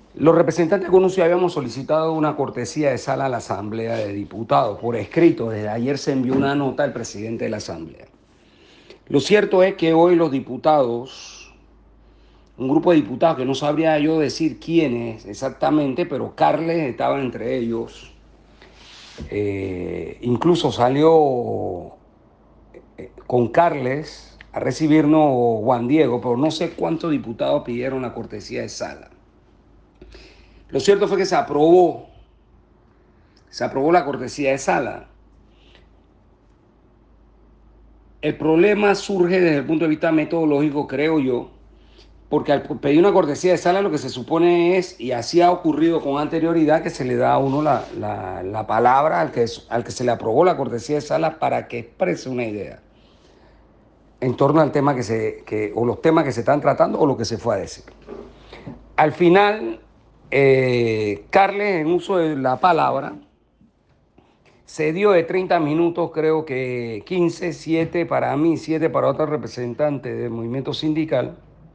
Los representantes de CONUSI habíamos solicitado una cortesía de sala a la Asamblea de Diputados por escrito. Desde ayer se envió una nota al presidente de la Asamblea. Lo cierto es que hoy los diputados, un grupo de diputados que no sabría yo decir quiénes exactamente, pero Carles estaba entre ellos. Incluso salió con Carles a recibirnos Juan Diego, pero no sé cuántos diputados pidieron la cortesía de sala. Lo cierto fue que se aprobó la cortesía de sala. El problema surge desde el punto de vista metodológico, creo yo, porque al pedir una cortesía de sala lo que se supone es, y así ha ocurrido con anterioridad, que se le da a uno la palabra al que se le aprobó la cortesía de sala para que exprese una idea en torno al tema o los temas que se están tratando o lo que se fue a decir. Al final, Carles, en uso de la palabra, se dio de 30 minutos, creo que 15, 7 para mí, 7 para otro representante del movimiento sindical,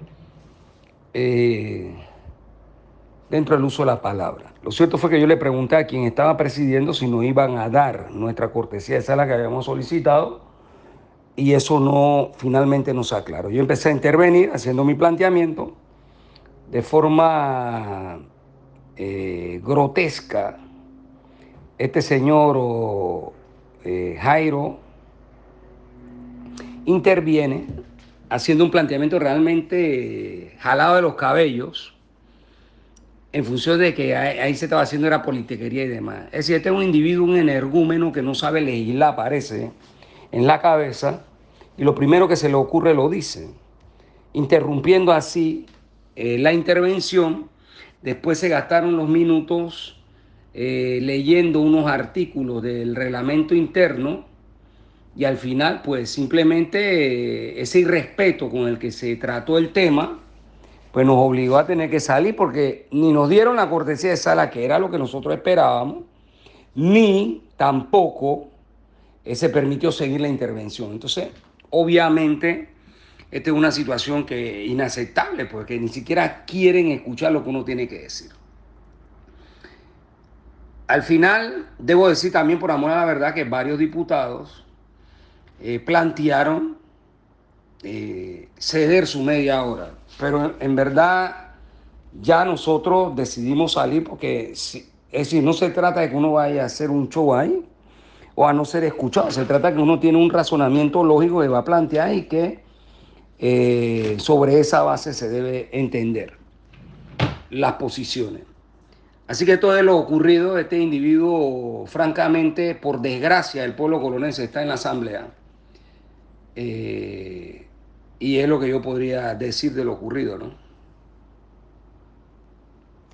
eh, dentro del uso de la palabra. Lo cierto fue que yo le pregunté a quien estaba presidiendo si nos iban a dar nuestra cortesía de sala que habíamos solicitado y eso no, finalmente no se aclaró. Yo empecé a intervenir haciendo mi planteamiento de forma grotesca. Este señor Jairo interviene haciendo un planteamiento realmente jalado de los cabellos en función de que ahí se estaba haciendo era politiquería y demás. Es decir, este es un individuo, un energúmeno que no sabe legislar, parece, en la cabeza, y lo primero que se le ocurre lo dice, interrumpiendo así la intervención. Después se gastaron los minutos leyendo unos artículos del reglamento interno y al final, pues simplemente ese irrespeto con el que se trató el tema, pues nos obligó a tener que salir porque ni nos dieron la cortesía de sala, que era lo que nosotros esperábamos, ni tampoco se permitió seguir la intervención. Entonces, obviamente, esta es una situación que es inaceptable, porque ni siquiera quieren escuchar lo que uno tiene que decir. Al final, debo decir también por amor a la verdad que varios diputados plantearon ceder su media hora, pero en verdad ya nosotros decidimos salir porque, es decir, no se trata de que uno vaya a hacer un show ahí o a no ser escuchado, se trata de que uno tiene un razonamiento lógico que va a plantear y que sobre esa base se debe entender las posiciones. Así que todo lo ocurrido, este individuo, francamente, por desgracia, el pueblo colonense está en la asamblea. Eh, y es lo que yo podría decir de lo ocurrido, ¿no?